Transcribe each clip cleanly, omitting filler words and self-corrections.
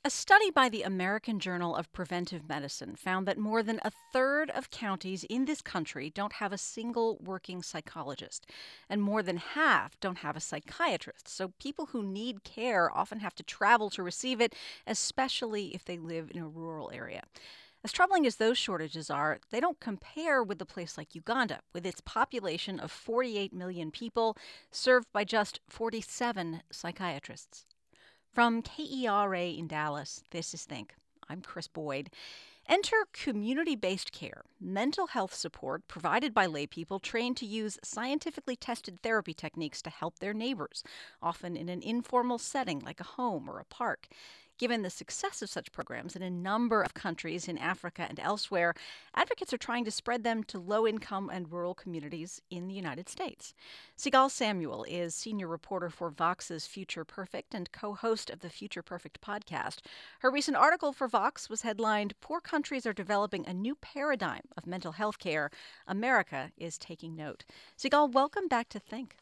A study by the American Journal of Preventive Medicine found that more than a third of counties in this country don't have a single working psychologist, and more than half don't have a psychiatrist. So people who need care often have to travel to receive it, especially if they live in a rural area. As troubling as those shortages are, they don't compare with a place like Uganda, with its population of 48 million people, served by just 47 psychiatrists. From KERA in Dallas, this is Think. I'm Chris Boyd. Enter community based care, mental health support provided by laypeople trained to use scientifically tested therapy techniques to help their neighbors, often in an informal setting like a home or a park. Given the success of such programs in a number of countries in Africa and elsewhere, advocates are trying to spread them to low income and rural communities in the United States. Sigal Samuel is senior reporter for Vox's Future Perfect and co host of the Future Perfect podcast. Her recent article for Vox was headlined Poor Countries Are Developing a New Paradigm of Mental Health Care. America is Taking Note. Sigal, welcome back to Think.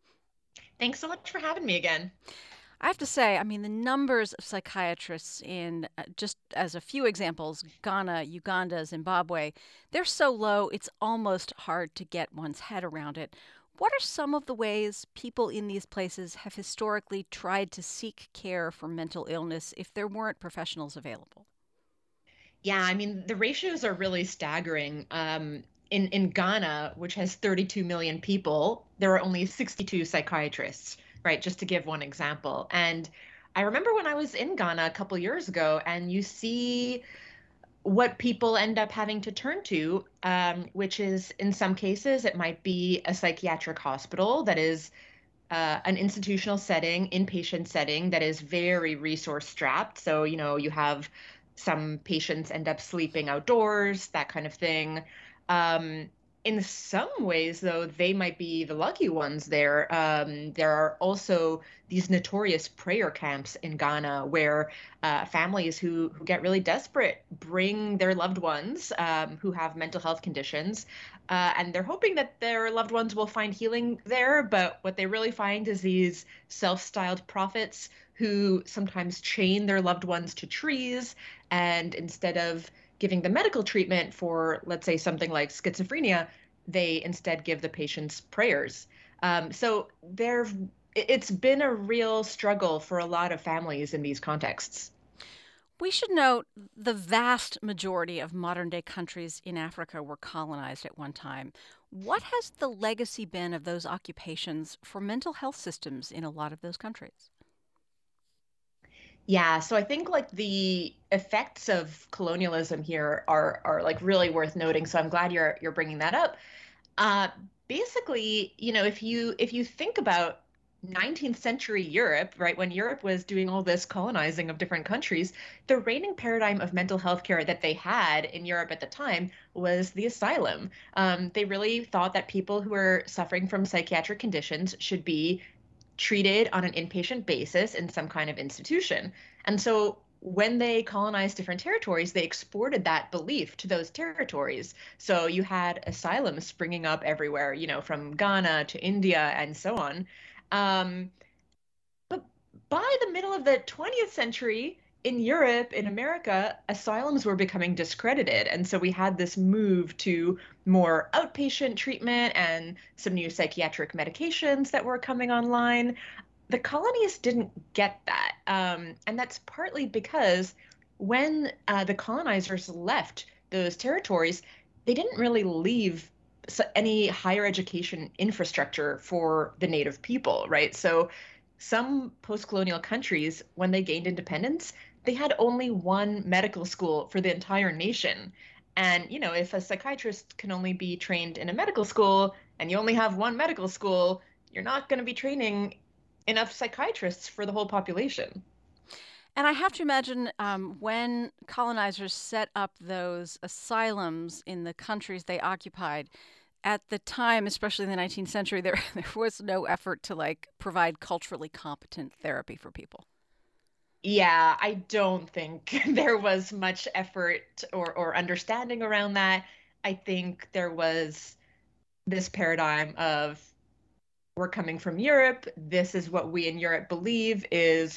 Thanks so much for having me again. I have to say, I mean, the numbers of psychiatrists in, just as a few examples, Ghana, Uganda, Zimbabwe, they're so low, it's almost hard to get one's head around it. What are some of the ways people in these places have historically tried to seek care for mental illness if there weren't professionals available? Yeah, I mean, the ratios are really staggering. In Ghana, which has 32 million people, there are only 62 psychiatrists, right? Just to give one example. And I remember when I was in Ghana a couple years ago, and you see what people end up having to turn to, which is in some cases, it might be a psychiatric hospital that is an institutional setting, inpatient setting that is very resource strapped. So, you have some patients end up sleeping outdoors, that kind of thing. Um, in some ways, though, they might be the lucky ones there. There are also these notorious prayer camps in Ghana where families who get really desperate bring their loved ones who have mental health conditions, and they're hoping that their loved ones will find healing there. But what they really find is these self-styled prophets who sometimes chain their loved ones to trees, and instead of giving the medical treatment for, let's say, something like schizophrenia, they instead give the patients prayers. So it's been a real struggle for a lot of families in these contexts. We should note the vast majority of modern day countries in Africa were colonized at one time. What has the legacy been of those occupations for mental health systems in a lot of those countries? Yeah, so I think like the effects of colonialism here are like really worth noting. So I'm glad you're bringing that up. Uh, Basically, if you think about 19th century Europe, right, when Europe was doing all this colonizing of different countries, the reigning paradigm of mental health care that they had in Europe at the time was the asylum. They really thought that people who were suffering from psychiatric conditions should be treated on an inpatient basis in some kind of institution. And so when they colonized different territories, they exported that belief to those territories. So you had asylums springing up everywhere, from Ghana to India and so on. Um, but by the middle of the 20th century, in Europe, in America, asylums were becoming discredited. And so we had this move to more outpatient treatment and some new psychiatric medications that were coming online. The colonies didn't get that. And that's partly because when the colonizers left those territories, they didn't really leave any higher education infrastructure for the native people, right? So some post-colonial countries, when they gained independence, they had only one medical school for the entire nation. And, if a psychiatrist can only be trained in a medical school and you only have one medical school, you're not going to be training enough psychiatrists for the whole population. And I have to imagine when colonizers set up those asylums in the countries they occupied, at the time, especially in the 19th century, there was no effort to like provide culturally competent therapy for people. Yeah, I don't think there was much effort or understanding around that. I think there was this paradigm of we're coming from Europe. This is what we in Europe believe is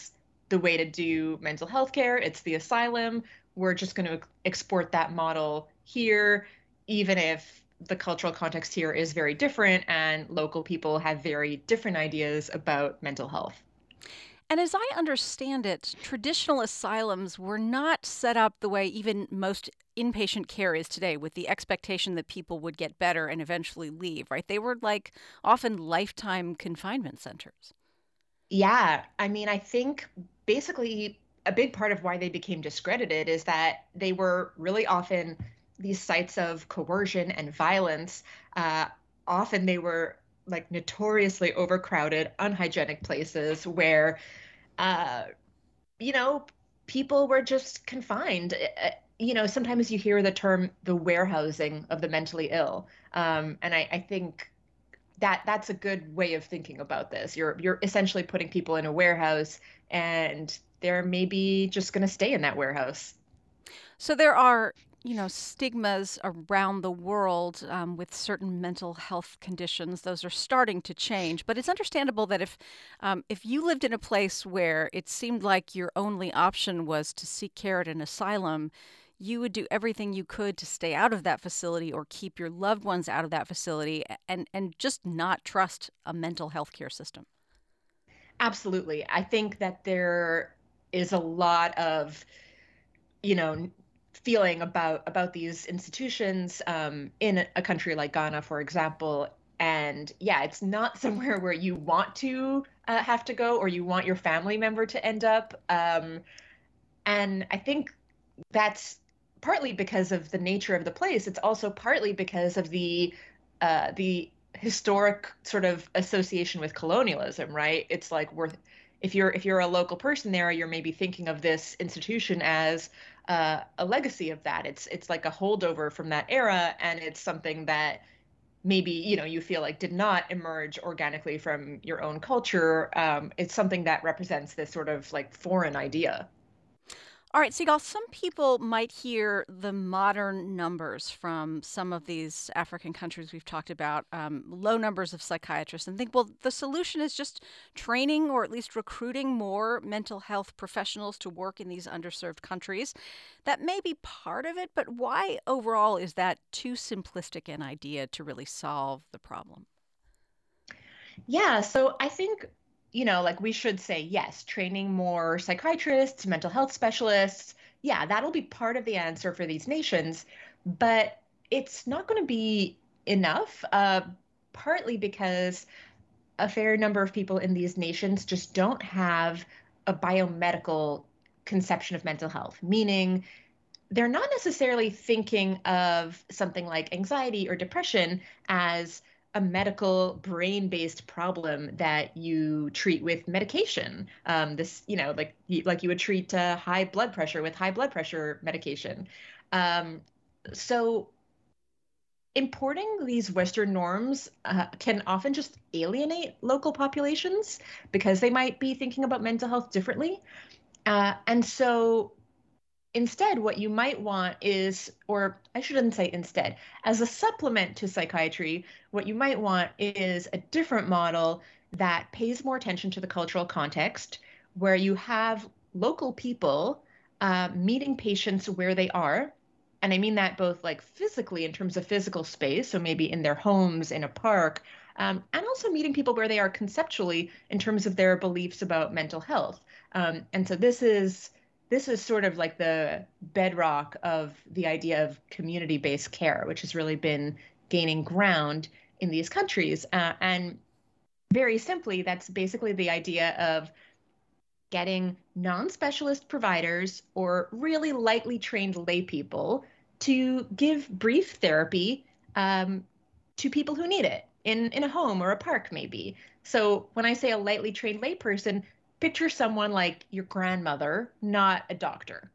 the way to do mental health care. It's the asylum. We're just going to export that model here, even if the cultural context here is very different and local people have very different ideas about mental health. And as I understand it, traditional asylums were not set up the way even most inpatient care is today, with the expectation that people would get better and eventually leave, right? They were like often lifetime confinement centers. Yeah, I mean, I think basically a big part of why they became discredited is that they were really often these sites of coercion and violence. Uh, Often they were like notoriously overcrowded, unhygienic places where, uh, you know, people were just confined. Sometimes you hear the term the warehousing of the mentally ill. And I think that's a good way of thinking about this. You're essentially putting people in a warehouse and they're maybe just going to stay in that warehouse. So there are, stigmas around the world with certain mental health conditions. Those are starting to change, but it's understandable that if you lived in a place where it seemed like your only option was to seek care at an asylum, you would do everything you could to stay out of that facility or keep your loved ones out of that facility and just not trust a mental health care system. Absolutely. I think that there is a lot of, you know, feeling about these institutions in a country like Ghana, for example. And yeah, it's not somewhere where you want to have to go or you want your family member to end up. And I think that's partly because of the nature of the place. It's also partly because of the historic sort of association with colonialism, right? It's like we're if you're a local person there, you're maybe thinking of this institution as a legacy of that. It's like a holdover from that era, and it's something that maybe you feel like did not emerge organically from your own culture. It's something that represents this sort of like foreign idea. All right, Sigal, some people might hear the modern numbers from some of these African countries we've talked about, low numbers of psychiatrists, and think, well, the solution is just training or at least recruiting more mental health professionals to work in these underserved countries. That may be part of it, but why overall is that too simplistic an idea to really solve the problem? Yeah, so I think, like we should say, yes, training more psychiatrists, mental health specialists. Yeah, that'll be part of the answer for these nations, but it's not going to be enough, partly because a fair number of people in these nations just don't have a biomedical conception of mental health, meaning they're not necessarily thinking of something like anxiety or depression as a medical brain-based problem that you treat with medication. This, like you would treat high blood pressure with high blood pressure medication. Um, so importing these Western norms can often just alienate local populations because they might be thinking about mental health differently. And so instead, what you might want is, or I shouldn't say instead, as a supplement to psychiatry, what you might want is a different model that pays more attention to the cultural context, where you have local people meeting patients where they are. And I mean that both like physically in terms of physical space, so maybe in their homes, in a park, and also meeting people where they are conceptually in terms of their beliefs about mental health. And so this is sort of like the bedrock of the idea of community-based care, which has really been gaining ground in these countries. And very simply, that's basically the idea of getting non-specialist providers or really lightly trained lay people to give brief therapy um, to people who need it in a home or a park, maybe. So when I say a lightly trained layperson, picture someone like your grandmother, not a doctor.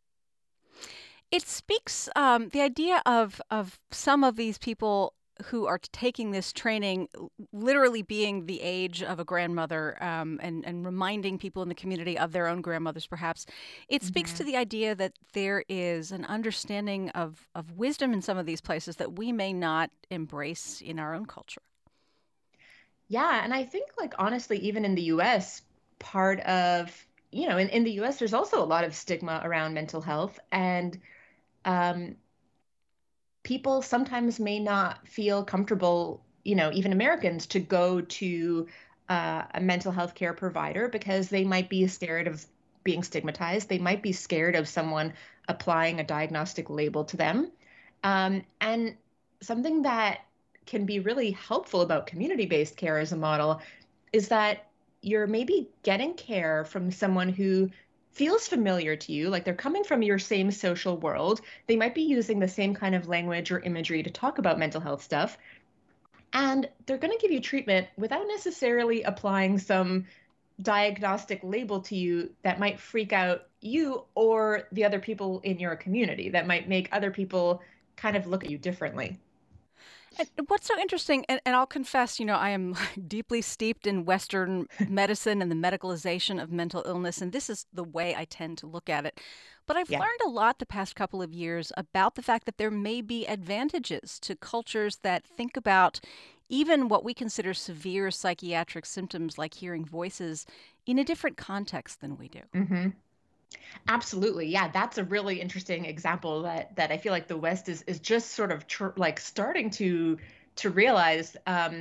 It speaks the idea of some of these people who are taking this training literally being the age of a grandmother and reminding people in the community of their own grandmothers, perhaps. It speaks to Mhm. the idea that there is an understanding of wisdom in some of these places that we may not embrace in our own culture. Yeah, and I think like honestly, even in the US, part of, in the US, there's also a lot of stigma around mental health, and um, people sometimes may not feel comfortable, even Americans, to go to a mental health care provider because they might be scared of being stigmatized. They might be scared of someone applying a diagnostic label to them. And something that can be really helpful about community-based care as a model is that you're maybe getting care from someone who feels familiar to you, like they're coming from your same social world. They might be using the same kind of language or imagery to talk about mental health stuff. And they're going to give you treatment without necessarily applying some diagnostic label to you that might freak out you or the other people in your community, that might make other people kind of look at you differently. And what's so interesting, and I'll confess, I am deeply steeped in Western medicine and the medicalization of mental illness, and this is the way I tend to look at it. But I've Yeah. learned a lot the past couple of years about the fact that there may be advantages to cultures that think about even what we consider severe psychiatric symptoms like hearing voices in a different context than we do. Hmm. Absolutely. Yeah, that's a really interesting example that I feel like the West is just sort of like starting to realize.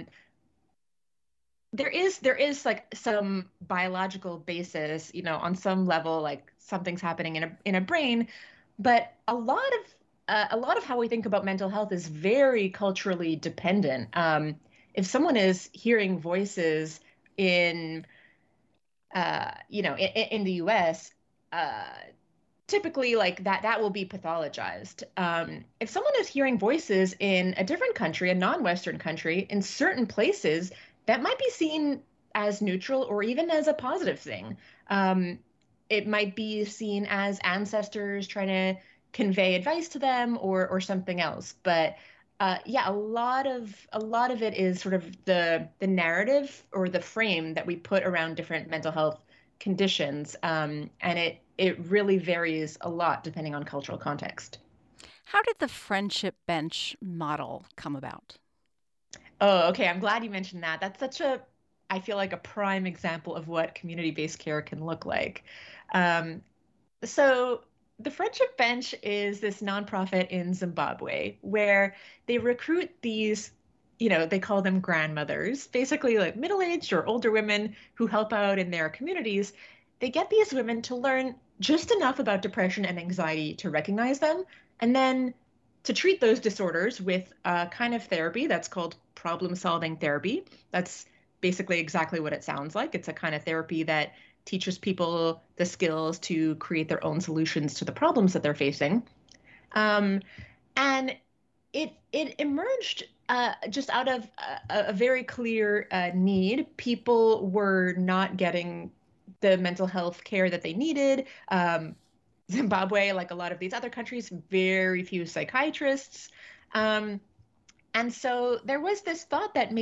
There is like some biological basis, on some level, like something's happening in a brain, but a lot of how we think about mental health is very culturally dependent. If someone is hearing voices in in the US, uh, typically like that will be pathologized. If someone is hearing voices in a different country, a non-Western country, in certain places, that might be seen as neutral or even as a positive thing. Um, it might be seen as ancestors trying to convey advice to them or something else. But yeah, a lot of it is sort of the narrative or the frame that we put around different mental health conditions, and it really varies a lot depending on cultural context. How did the friendship bench model come about? Oh, okay. I'm glad you mentioned that. That's such a, I feel like a prime example of what community-based care can look like. Um, so the Friendship Bench is this nonprofit in Zimbabwe where they recruit these, they call them grandmothers, basically like middle-aged or older women who help out in their communities. They get these women to learn just enough about depression and anxiety to recognize them, and then to treat those disorders with a kind of therapy that's called problem-solving therapy. That's basically exactly what it sounds like. It's a kind of therapy that teaches people the skills to create their own solutions to the problems that they're facing. Um, and it emerged just out of a very clear need. People were not getting the mental health care that they needed. Zimbabwe, like a lot of these other countries, very few psychiatrists. Um, and so there was this thought that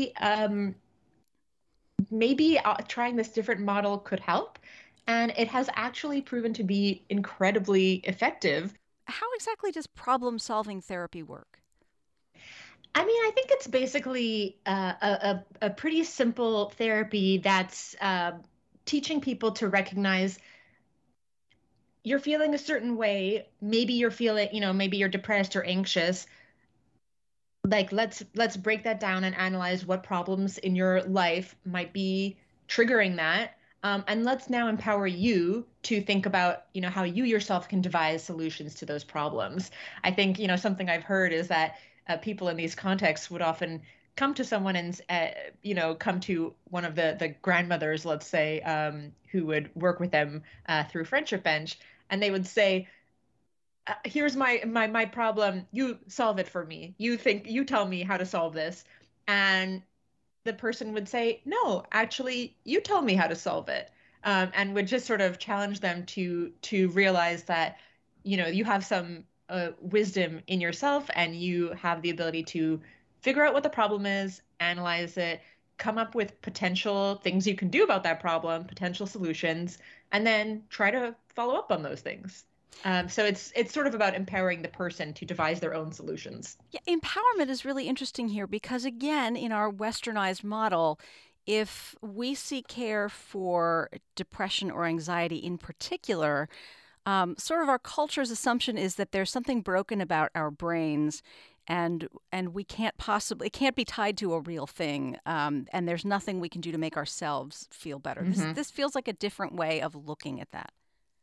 maybe trying this different model could help. And it has actually proven to be incredibly effective. How exactly does problem solving therapy work? I mean, I think it's basically a pretty simple therapy that's teaching people to recognize you're feeling a certain way. Maybe you're feeling, maybe you're depressed or anxious. Like let's break that down and analyze what problems in your life might be triggering that. And let's now empower you to think about, how you yourself can devise solutions to those problems. I think, something I've heard is that people in these contexts would often come to someone and, come to one of the grandmothers, let's say, who would work with them through Friendship Bench, and they would say, here's my problem. You solve it for me. You tell me how to solve this. And the person would say, no, actually, you tell me how to solve it. And would just sort of challenge them to realize that, you have some wisdom in yourself and you have the ability to figure out what the problem is, analyze it, come up with potential things you can do about that problem, potential solutions, and then try to follow up on those things. So it's sort of about empowering the person to devise their own solutions. Yeah, empowerment is really interesting here because, again, in our westernized model, if we seek care for depression or anxiety in particular, sort of our culture's assumption is that there's something broken about our brains, and we can't possibly, it can't be tied to a real thing, and there's nothing we can do to make ourselves feel better. This feels like a different way of looking at that.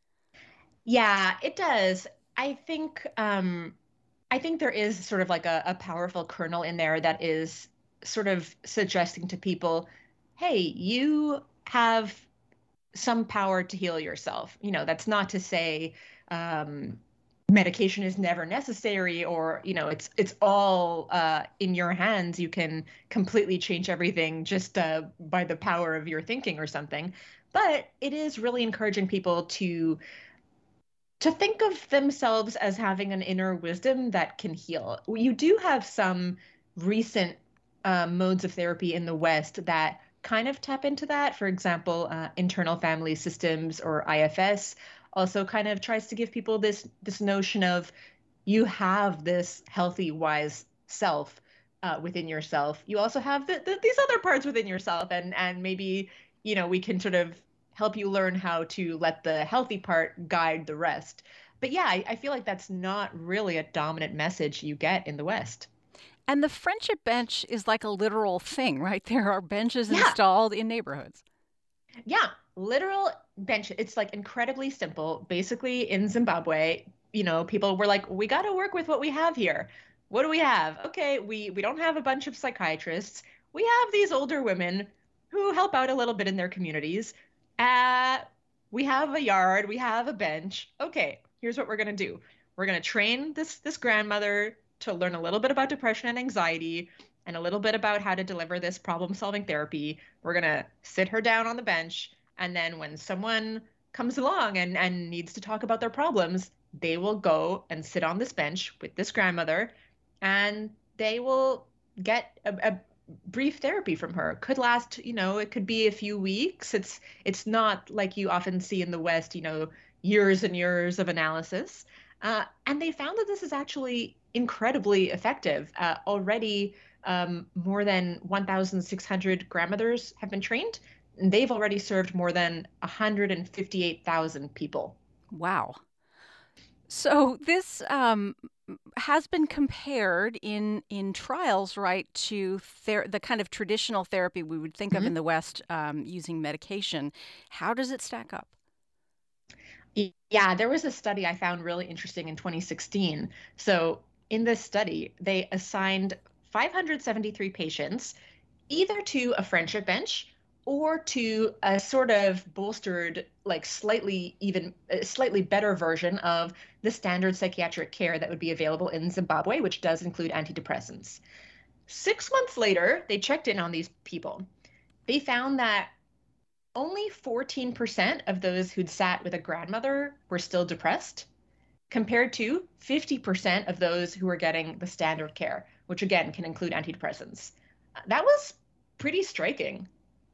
Yeah, it does. I think I think there is sort of like a powerful kernel in there that is sort of suggesting to people, hey, you have some power to heal yourself. That's not to say um, medication is never necessary, or it's all in your hands. You can completely change everything just by the power of your thinking or something. But it is really encouraging people to think of themselves as having an inner wisdom that can heal. You do have some recent modes of therapy in the West that kind of tap into that. For example, internal family systems, or IFS, also kind of tries to give people this notion of, you have this healthy, wise self within yourself. You also have these other parts within yourself, and maybe we can sort of help you learn how to let the healthy part guide the rest. But yeah, I feel like that's not really a dominant message you get in the West. And the friendship bench is like a literal thing, right? There are benches Yeah, installed in neighborhoods. yeah, literal bench. It's like incredibly simple. Basically, in Zimbabwe, people were like, we got to work with what we have here. What do we have? Okay, we don't have a bunch of psychiatrists. We have these older women who help out a little bit in their communities. Uh, we have a yard, we have a bench. Okay, here's what we're gonna do. We're gonna train this grandmother to learn a little bit about depression and anxiety, and a little bit about how to deliver this problem-solving therapy. We're gonna sit her down on the bench, and then when someone comes along and needs to talk about their problems, they will go and sit on this bench with this grandmother, and they will get a brief therapy from her. Could last, it could be a few weeks. It's not like you often see in the West, years and years of analysis. And they found that this is actually incredibly effective. Already, more than 1,600 grandmothers have been trained, and they've already served more than 158,000 people. Wow. So this has been compared in trials, right, to the kind of traditional therapy we would think of in the West, using medication. How does it stack up? Yeah, there was a study I found really interesting in 2016. So, in this study, they assigned 573 patients either to a friendship bench or to a sort of bolstered, like slightly better version of the standard psychiatric care that would be available in Zimbabwe, which does include antidepressants. 6 months later, they checked in on these people. They found that only 14% of those who'd sat with a grandmother were still depressed, compared to 50% of those who were getting the standard care, which again can include antidepressants. That was pretty striking.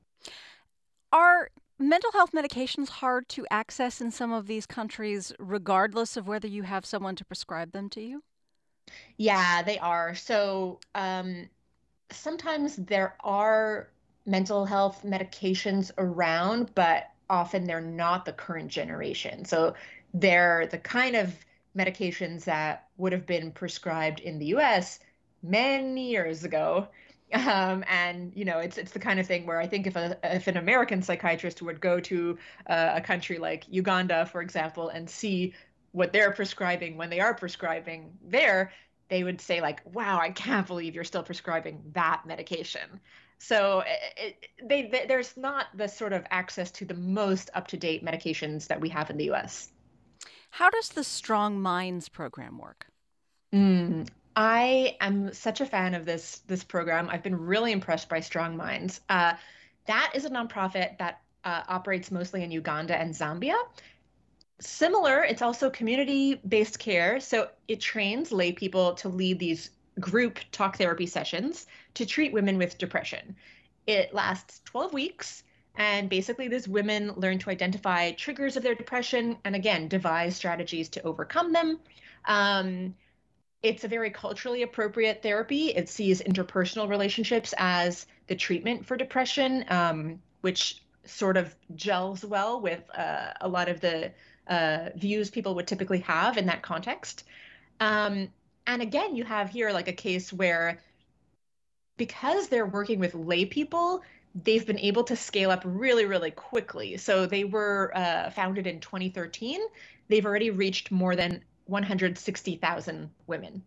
Are mental health medications hard to access in some of these countries, regardless of whether you have someone to prescribe them to you? Yeah, they are. So sometimes there are mental health medications around, but often they're not the current generation. So they're the kind of medications that would have been prescribed in the US many years ago. And it's the kind of thing where I think if an American psychiatrist would go to a country like Uganda, for example, and see what they're prescribing when they are prescribing there, they would say like, "Wow, I can't believe you're still prescribing that medication." So there's not the sort of access to the most up-to-date medications that we have in the U.S. How does the Strong Minds program work? Mm, I am such a fan of this program. I've been really impressed by Strong Minds. That is a nonprofit that operates mostly in Uganda and Zambia. Similar, it's also community-based care. So it trains lay people to lead these group talk therapy sessions to treat women with depression. It lasts 12 weeks. And basically, these women learn to identify triggers of their depression and again, devise strategies to overcome them. Um, It's a very culturally appropriate therapy. It sees interpersonal relationships as the treatment for depression, which sort of gels well with a lot of the views people would typically have in that context. Um, and again, you have here like a case where because they're working with lay people, they've been able to scale up really, really quickly. So they were founded in 2013. They've already reached more than 160,000 women.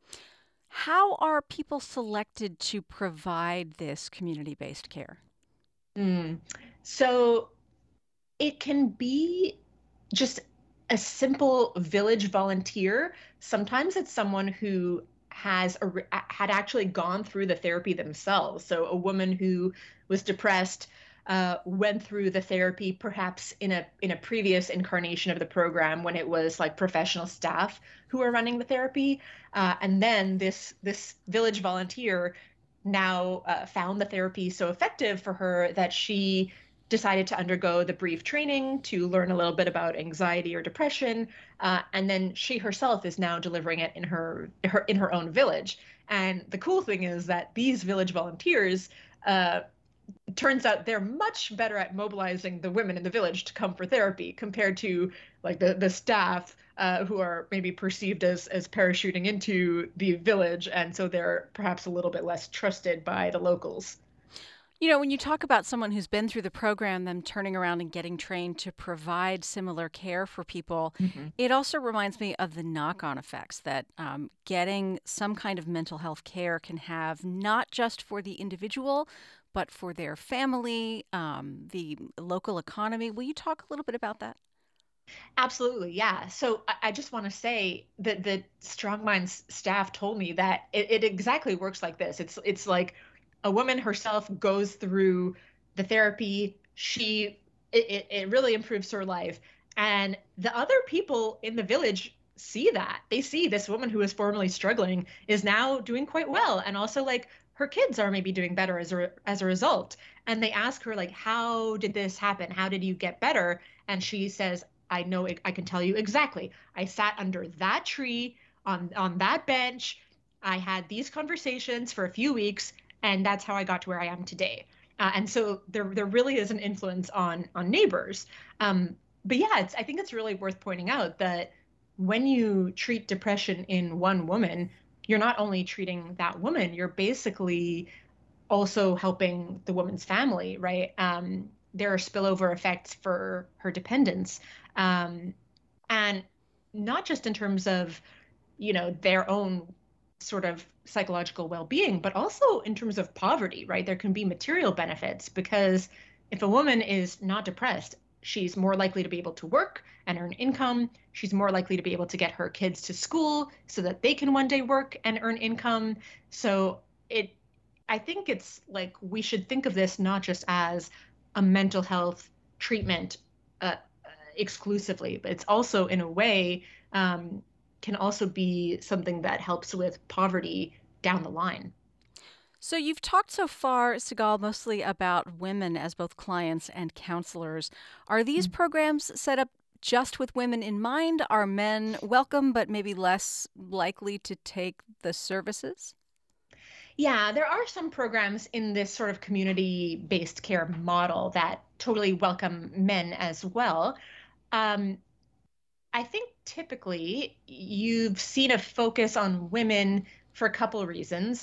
How are people selected to provide this community based care? Mm. So it can be just a simple village volunteer. Sometimes it's someone who had actually gone through the therapy themselves. So a woman who was depressed went through the therapy perhaps in a previous incarnation of the program when it was like professional staff who were running the therapy, and then this village volunteer now found the therapy so effective for her that she decided to undergo the brief training to learn a little bit about anxiety or depression, and then she herself is now delivering it in her own village. And the cool thing is that these village volunteers, uh, turns out they're much better at mobilizing the women in the village to come for therapy compared to like the staff, who are maybe perceived as parachuting into the village, and so they're perhaps a little bit less trusted by the locals. You know, when you talk about someone who's been through the program, them turning around and getting trained to provide similar care for people, Mm-hmm. it also reminds me of the knock on effects that getting some kind of mental health care can have, not just for the individual, but for their family, the local economy. Will you talk a little bit about that? Absolutely, yeah. So I just want to say that the Strong Minds staff told me that it exactly works like this. It's like a woman herself goes through the therapy. It really improves her life, and the other people in the village see that. They see this woman who was formerly struggling is now doing quite well, and also like her kids are maybe doing better as a result. And they ask her like, how did this happen? How did you get better? And she says, I know I can tell you exactly. I sat under that tree on that bench. I had these conversations for a few weeks, and that's how I got to where I am today. And so there really is an influence on neighbors. Um, but yeah, I think it's really worth pointing out that when you treat depression in one woman, you're not only treating that woman, you're basically also helping the woman's family, right? There are spillover effects for her dependents, um, and not just in terms of their own sort of psychological well-being, but also in terms of poverty, right? There can be material benefits because if a woman is not depressed, she's more likely to be able to work and earn income. She's more likely to be able to get her kids to school so that they can one day work and earn income. So it I think it's like we should think of this not just as a mental health treatment, exclusively, but it's also in a way, can also be something that helps with poverty down the line. So, you've talked so far, Sigal, mostly about women as both clients and counselors. Are these programs set up just with women in mind? Are men welcome but maybe less likely to take the services? Yeah, there are some programs in this sort of community-based care model that totally welcome men as well. Um, I think typically you've seen a focus on women for a couple of reasons.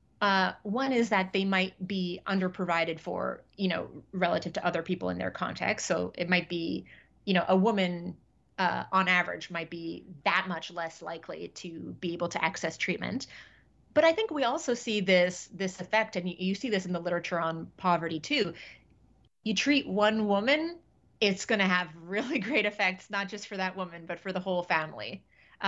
One is that they might be underprovided for, relative to other people in their context. So it might be, a woman, on average might be that much less likely to be able to access treatment. But I think we also see this effect, and you see this in the literature on poverty too. You treat one woman, it's going to have really great effects, not just for that woman, but for the whole family.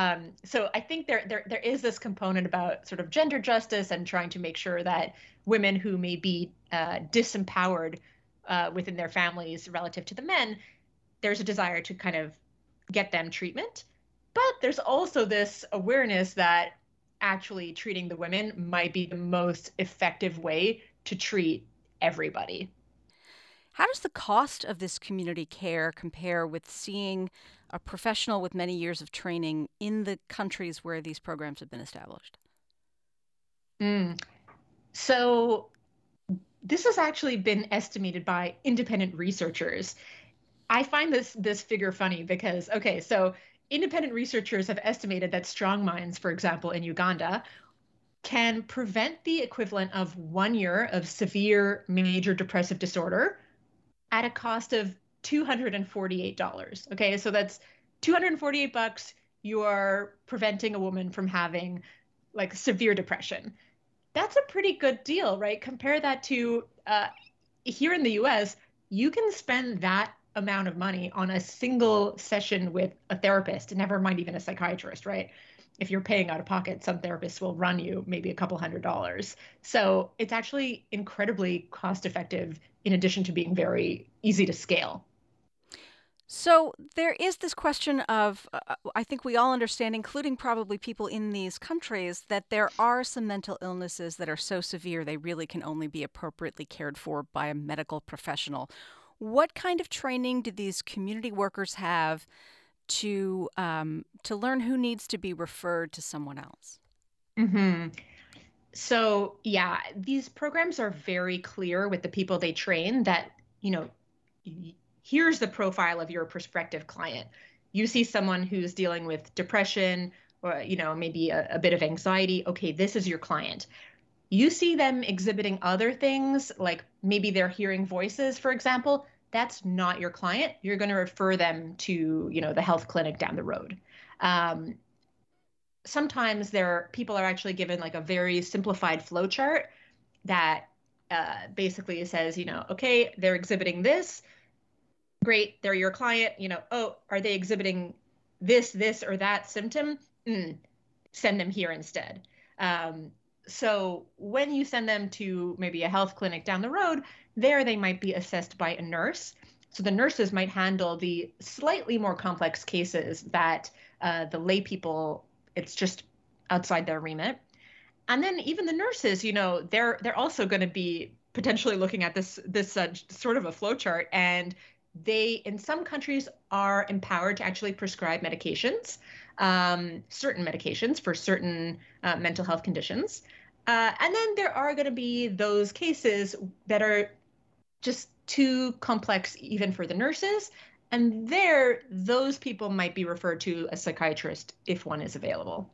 So I think there is this component about sort of gender justice and trying to make sure that women who may be disempowered within their families relative to the men, there's a desire to kind of get them treatment. But there's also this awareness that actually treating the women might be the most effective way to treat everybody. How does the cost of this community care compare with seeing a professional with many years of training in the countries where these programs have been established? Mm. So this has actually been estimated by independent researchers. I find this figure funny because, okay, so independent researchers have estimated that strong minds, for example, in Uganda, can prevent the equivalent of 1 year of severe major depressive disorder at a cost of $248. Okay, so that's $248. You are preventing a woman from having like severe depression. That's a pretty good deal, right? Compare that to here in the US, you can spend that amount of money on a single session with a therapist, never mind even a psychiatrist, right? If you're paying out of pocket, some therapists will run you maybe a couple $100s. So it's actually incredibly cost effective in addition to being very easy to scale. So there is this question of, I think we all understand, including probably people in these countries, that there are some mental illnesses that are so severe they really can only be appropriately cared for by a medical professional. What kind of training do these community workers have to learn who needs to be referred to someone else? Hmm. So, yeah, these programs are very clear with the people they train that, you know, here's the profile of your prospective client. You see someone who's dealing with depression or, maybe a bit of anxiety. Okay, this is your client. You see them exhibiting other things, like maybe they're hearing voices, for example. That's not your client. You're going to refer them to, the health clinic down the road. Um, Sometimes people are actually given like a very simplified flow chart that basically says, okay, they're exhibiting this. Great, they're your client. Oh, are they exhibiting this, or that symptom? Send them here instead. Um, so when you send them to maybe a health clinic down the road, there they might be assessed by a nurse. So the nurses might handle the slightly more complex cases that the lay people, it's just outside their remit. And then even the nurses, they're also going to be potentially looking at this sort of a flow chart, and they in some countries are empowered to actually prescribe medications, certain medications for certain mental health conditions. And then there are going to be those cases that are just too complex even for the nurses. And there, those people might be referred to a psychiatrist if one is available.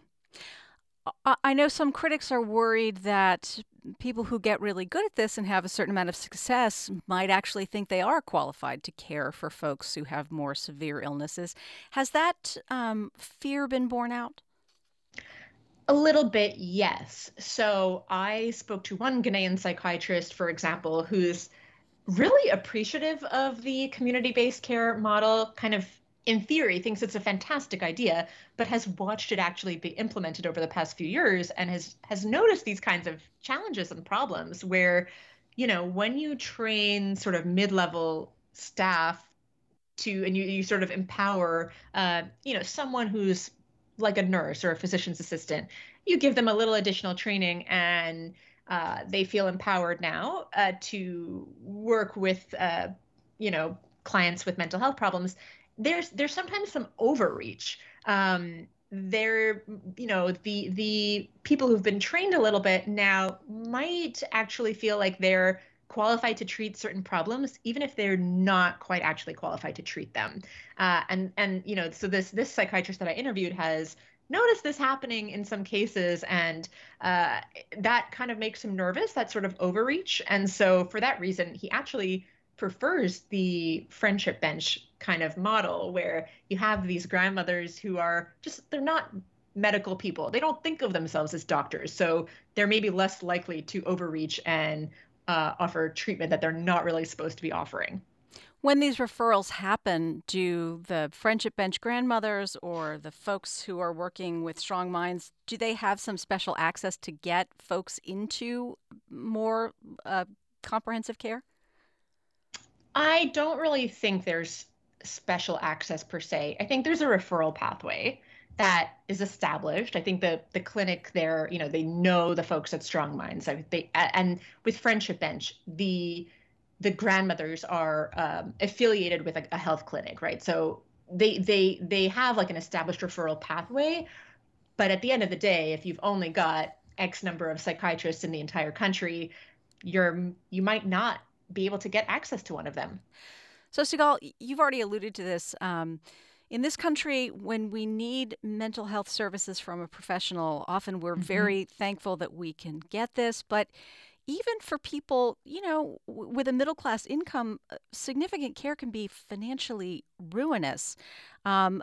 I know some critics are worried that people who get really good at this and have a certain amount of success might actually think they are qualified to care for folks who have more severe illnesses. Has that fear been borne out? A little bit, yes. So I spoke to one Ghanaian psychiatrist, for example, who's really appreciative of the community-based care model, kind of in theory thinks it's a fantastic idea, but has watched it actually be implemented over the past few years and has noticed these kinds of challenges and problems where, when you train sort of mid-level staff and you sort of empower someone who's like a nurse or a physician's assistant, you give them a little additional training and they feel empowered now to work with clients with mental health problems. There's sometimes some overreach. There, the people who've been trained a little bit now might actually feel like they're qualified to treat certain problems, even if they're not quite actually qualified to treat them. And so this psychiatrist that I interviewed has noticed this happening in some cases, and that kind of makes him nervous, that sort of overreach. And so for that reason, he actually prefers the friendship bench kind of model where you have these grandmothers who are they're not medical people. They don't think of themselves as doctors. So they're maybe less likely to overreach and offer treatment that they're not really supposed to be offering. When these referrals happen, do the friendship bench grandmothers or the folks who are working with Strong Minds, do they have some special access to get folks into more comprehensive care? I don't really think there's special access per se. I think there's a referral pathway that is established. I think the clinic there, they know the folks at Strong Minds. And with Friendship Bench, the grandmothers are affiliated with a health clinic, right? So they have like an established referral pathway, but at the end of the day, if you've only got X number of psychiatrists in the entire country, you might not be able to get access to one of them. So, Sigal, you've already alluded to this. In this country, when we need mental health services from a professional, often we're very thankful that we can get this. But even for people, with a middle class income, significant care can be financially ruinous. Um,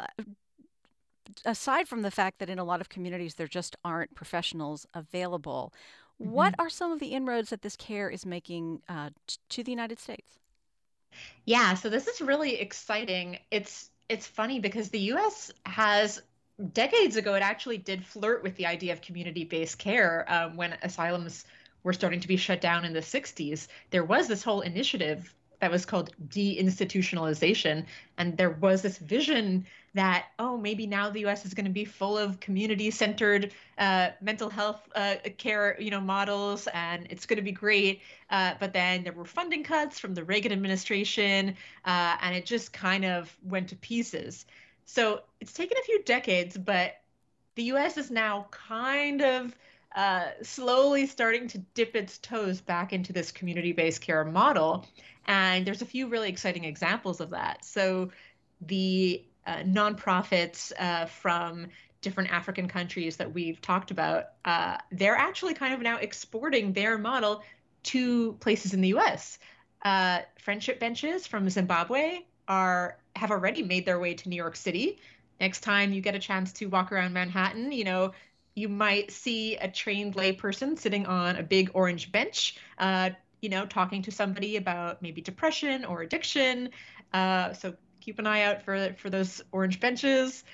Aside from the fact that in a lot of communities there just aren't professionals available, what Mhm. are some of the inroads that this care is making to the United States? Yeah, so this is really exciting. It's funny because the US has decades ago it actually did flirt with the idea of community-based care when asylums were starting to be shut down in the 60s. There was this whole initiative that was called deinstitutionalization, and there was this vision that, oh, maybe now the US is going to be full of community-centered mental health care, models, and it's going to be great. But then there were funding cuts from the Reagan administration, and it just kind of went to pieces. So it's taken a few decades, but the US is now kind of slowly starting to dip its toes back into this community based care model. And there's a few really exciting examples of that. So the nonprofits from different African countries that we've talked about, they're actually kind of now exporting their model to places in the US. Friendship benches from Zimbabwe have already made their way to New York City. Next time you get a chance to walk around Manhattan, you might see a trained layperson sitting on a big orange bench, talking to somebody about maybe depression or addiction. So keep an eye out for those orange benches.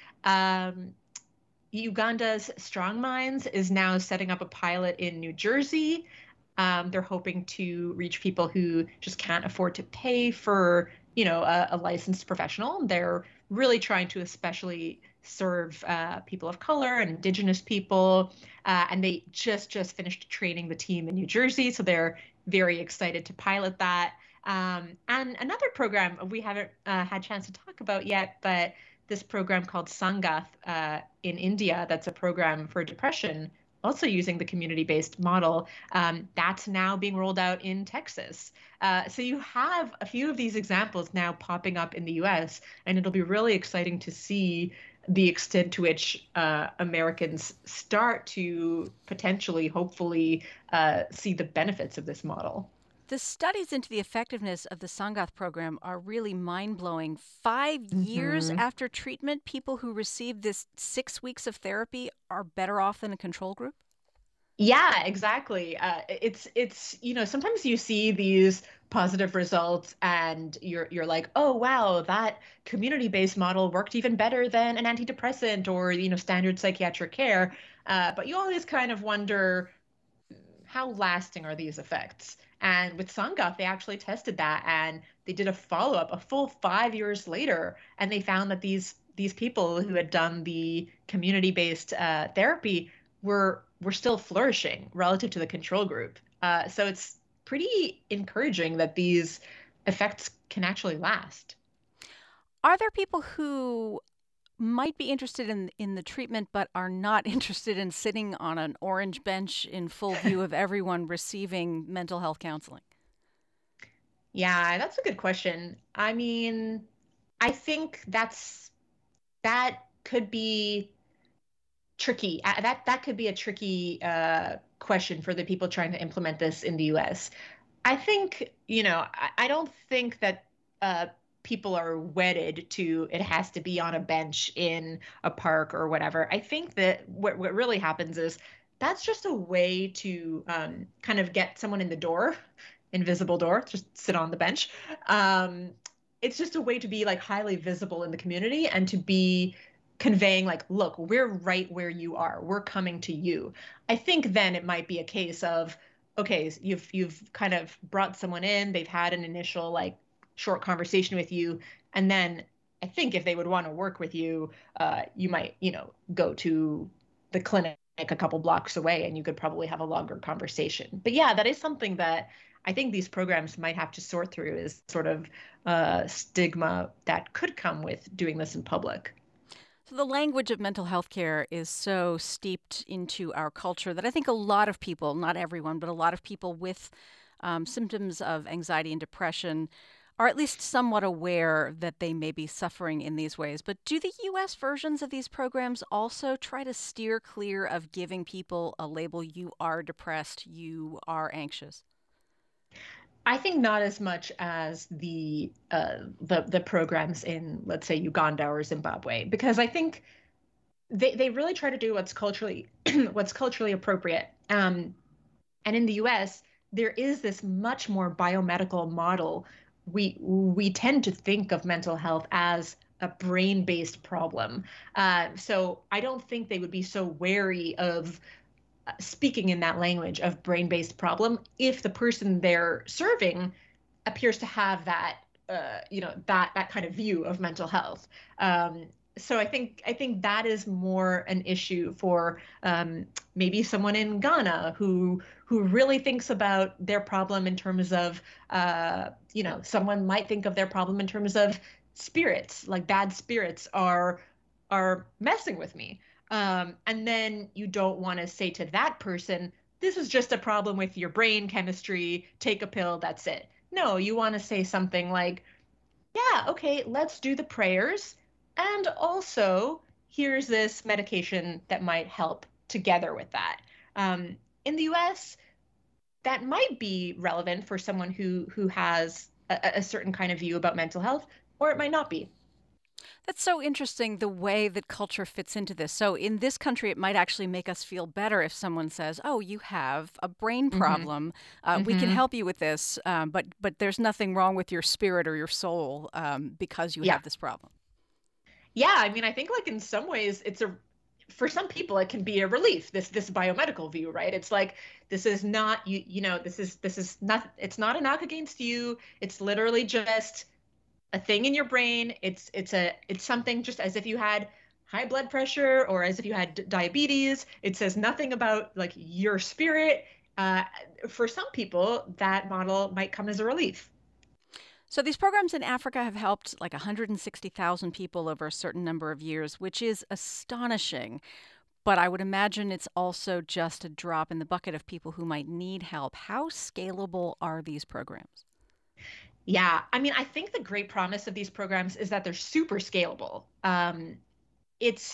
Uganda's Strong Minds is now setting up a pilot in New Jersey. They're hoping to reach people who just can't afford to pay for, a licensed professional. They're really trying to especially serve people of color and Indigenous people. And they just finished training the team in New Jersey, so they're very excited to pilot that. And another program we haven't had a chance to talk about yet, but this program called Sangath in India, that's a program for depression, also using the community-based model, that's now being rolled out in Texas. So you have a few of these examples now popping up in the US, and it'll be really exciting to see the extent to which Americans start to potentially, hopefully, see the benefits of this model. The studies into the effectiveness of the Sangath program are really mind blowing. 5 years Mhm. after treatment, people who received this 6 weeks of therapy are better off than a control group. Yeah, exactly. It's sometimes you see these positive results and you're like, oh wow, that community-based model worked even better than an antidepressant or standard psychiatric care. But you always kind of wonder how lasting are these effects? And with Sangath, they actually tested that and they did a follow-up a full 5 years later, and they found that these people who had done the community-based therapy were still flourishing relative to the control group. So it's pretty encouraging that these effects can actually last. Are there people who might be interested in the treatment but are not interested in sitting on an orange bench in full view of everyone receiving mental health counseling? Yeah, that's a good question. I mean, I think that could be tricky. That could be a tricky question for the people trying to implement this in the U.S. I think, I don't think that people are wedded to it has to be on a bench in a park or whatever. I think that what really happens is that's just a way to kind of get someone in the door, invisible door, just sit on the bench. Um, it's just a way to be like highly visible in the community and to be conveying like, look, we're right where you are. We're coming to you. I think then it might be a case of, okay, you've kind of brought someone in, they've had an initial like short conversation with you, and then I think if they would want to work with you, you might, go to the clinic a couple blocks away and you could probably have a longer conversation. But yeah, that is something that I think these programs might have to sort through is sort of stigma that could come with doing this in public. So the language of mental health care is so steeped into our culture that I think a lot of people, not everyone, but a lot of people with symptoms of anxiety and depression are at least somewhat aware that they may be suffering in these ways. But do the US versions of these programs also try to steer clear of giving people a label, you are depressed, you are anxious? I think not as much as the programs in, let's say, Uganda or Zimbabwe, because I think they really try to do what's culturally what's culturally appropriate. And in the US, there is this much more biomedical model. We tend to think of mental health as a brain-based problem. So I don't think they would be so wary of speaking in that language of brain-based problem if the person they're serving appears to have that that kind of view of mental health. So I think that is more an issue for maybe someone in Ghana who really thinks about their problem in terms of someone might think of their problem in terms of spirits, like bad spirits are messing with me. And then you don't want to say to that person, this is just a problem with your brain chemistry, take a pill, that's it. No, you want to say something like, yeah, okay, let's do the prayers. And also, here's this medication that might help together with that. In the US, that might be relevant for someone who has a certain kind of view about mental health, or it might not be. That's so interesting the way that culture fits into this. So, in this country, it might actually make us feel better if someone says, "Oh, you have a brain Mm-hmm. problem. We can Mm-hmm. help you with this, but there's nothing wrong with your spirit or your soul because you Yeah. have this problem." Yeah, I mean, I think like in some ways it's a for some people it can be a relief, this biomedical view, right? It's like this is not this is not, it's not a knock against you. It's literally just a thing in your brain. It's something just as if you had high blood pressure or as if you had diabetes. It says nothing about like your spirit. Uh, for some people, that model might come as a relief. So, these programs in Africa have helped like 160,000 people over a certain number of years, which is astonishing. But I would imagine it's also just a drop in the bucket of people who might need help. How scalable are these programs? Yeah, I mean, I think the great promise of these programs is that they're super scalable. It's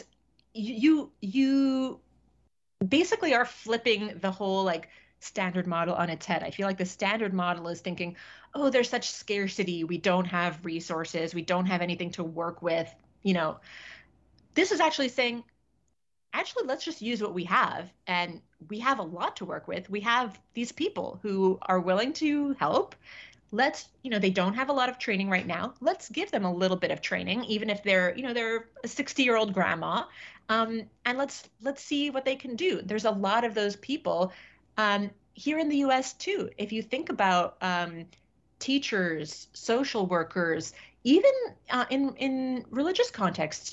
you basically are flipping the whole like standard model on its head. I feel like the standard model is thinking, oh, there's such scarcity, we don't have resources, we don't have anything to work with. You know, this is actually saying, actually, let's just use what we have. And we have a lot to work with. We have these people who are willing to help. They don't have a lot of training right now. Let's give them a little bit of training, even if they're a 60-year-old grandma. And let's see what they can do. There's a lot of those people here in the US too. If you think about teachers, social workers, even in religious contexts,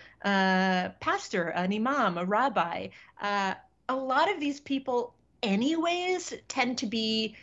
pastor, an imam, a rabbi, uh, a lot of these people, anyways, tend to be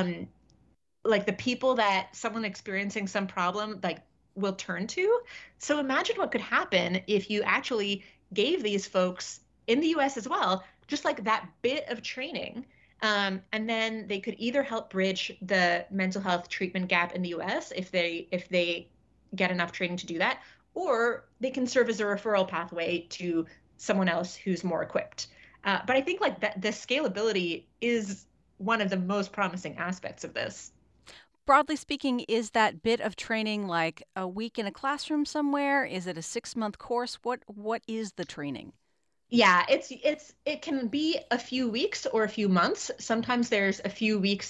like the people that someone experiencing some problem like will turn to. So imagine what could happen if you actually gave these folks in the US as well just like that bit of training. And then they could either help bridge the mental health treatment gap in the US if they get enough training to do that, or they can serve as a referral pathway to someone else who's more equipped. But I think like that the scalability is one of the most promising aspects of this. Broadly speaking, is that bit of training like a week in a classroom somewhere? Is it a 6-month course? What is the training? Yeah, it can be a few weeks or a few months. Sometimes there's a few weeks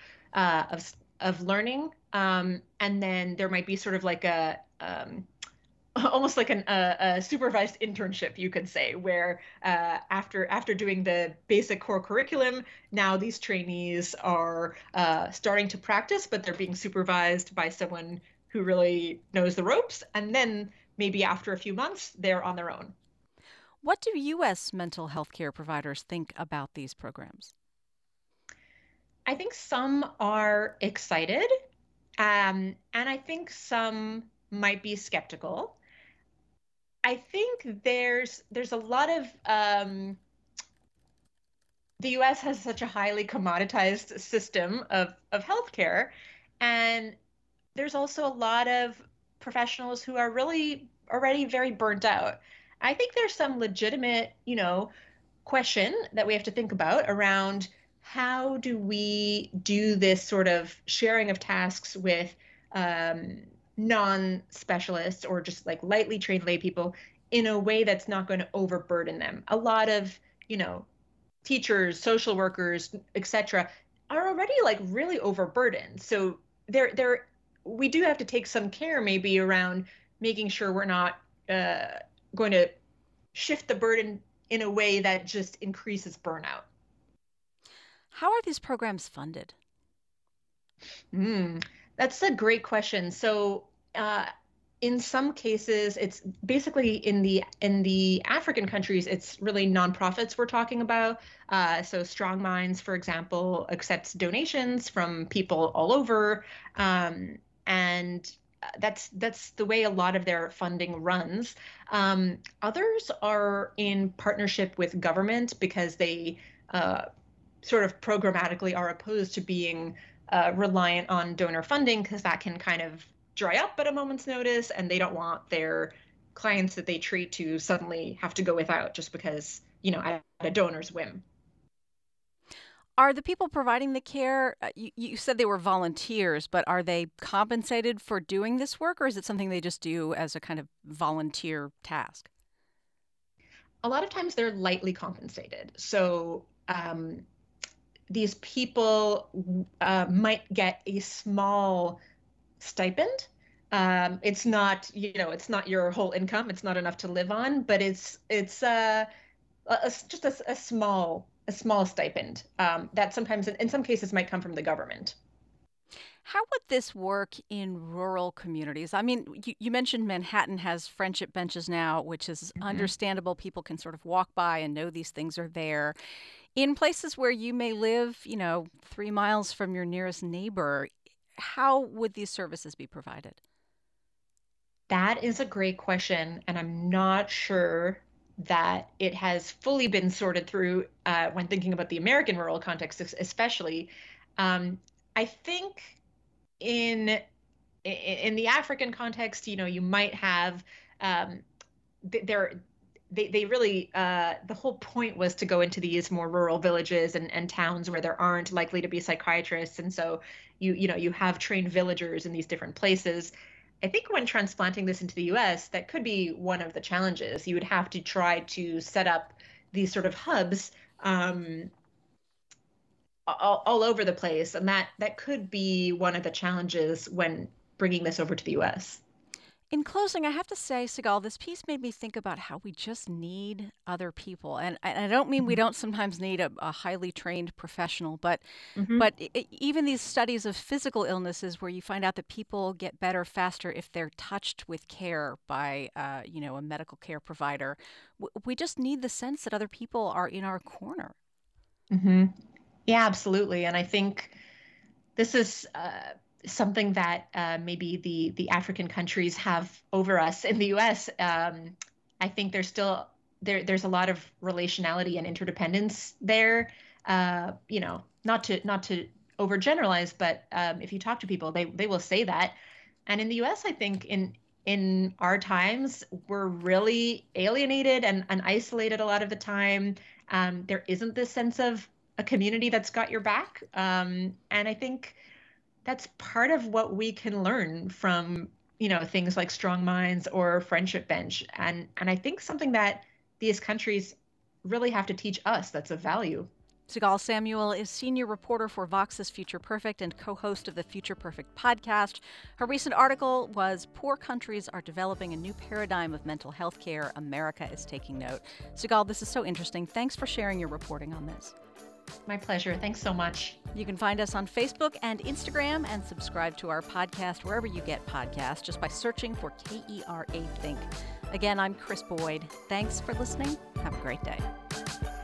of learning, and then there might be sort of like a almost like a supervised internship, you could say, where after doing the basic core curriculum, now these trainees are starting to practice, but they're being supervised by someone who really knows the ropes, and then maybe after a few months, they're on their own. What do U.S. mental health care providers think about these programs? I think some are excited. And I think some might be skeptical. I think there's a lot of the US has such a highly commoditized system of healthcare, and there's also a lot of professionals who are really already very burnt out. I think there's some legitimate, question that we have to think about around how do we do this sort of sharing of tasks with non-specialists or just like lightly trained lay people in a way that's not going to overburden them. A lot of, you know, teachers, social workers, etc., are already like really overburdened. So there we do have to take some care maybe around making sure we're not going to shift the burden in a way that just increases burnout. How are these programs funded? That's a great question. So, in some cases, it's basically in the African countries, it's really nonprofits we're talking about. So, Strong Minds, for example, accepts donations from people all over, and that's the way a lot of their funding runs. Others are in partnership with government because they sort of programmatically are opposed to being reliant on donor funding because that can kind of dry up at a moment's notice, and they don't want their clients that they treat to suddenly have to go without just because, at a donor's whim. Are the people providing the care, you said they were volunteers, but are they compensated for doing this work, or is it something they just do as a kind of volunteer task? A lot of times they're lightly compensated. So these people might get a small stipend. It's not, it's not your whole income. It's not enough to live on, but it's just a small stipend that sometimes, in some cases, might come from the government. How would this work in rural communities? I mean, you mentioned Manhattan has friendship benches now, which is understandable. People can sort of walk by and know these things are there. In places where you may live, 3 miles from your nearest neighbor, how would these services be provided? That is a great question, and I'm not sure that it has fully been sorted through when thinking about the American rural context, especially. I think in the African context, you might have they really the whole point was to go into these more rural villages and towns where there aren't likely to be psychiatrists, and so you have trained villagers in these different places. I think when transplanting this into the US, that could be one of the challenges. You would have to try to set up these sort of hubs all over the place, and that could be one of the challenges when bringing this over to the US. In closing, I have to say, Sigal, this piece made me think about how we just need other people. And I don't mean we don't sometimes need a highly trained professional, but even these studies of physical illnesses where you find out that people get better faster if they're touched with care by, a medical care provider. We just need the sense that other people are in our corner. Yeah, absolutely. And I think this is something that maybe the African countries have over us in the U.S. I think there's still there's a lot of relationality and interdependence there. Not to overgeneralize, but if you talk to people, they will say that. And in the U.S., I think in our times, we're really alienated and isolated a lot of the time. There isn't this sense of a community that's got your back, and I think that's part of what we can learn from, things like Strong Minds or Friendship Bench. And I think something that these countries really have to teach us that's of value. Sigal Samuel is senior reporter for Vox's Future Perfect and co-host of the Future Perfect podcast. Her recent article was Poor Countries Are Developing a New Paradigm of Mental Health Care. America is Taking Note. Sigal, this is so interesting. Thanks for sharing your reporting on this. My pleasure. Thanks so much. You can find us on Facebook and Instagram and subscribe to our podcast wherever you get podcasts just by searching for KERA Think. Again, I'm Chris Boyd. Thanks for listening. Have a great day.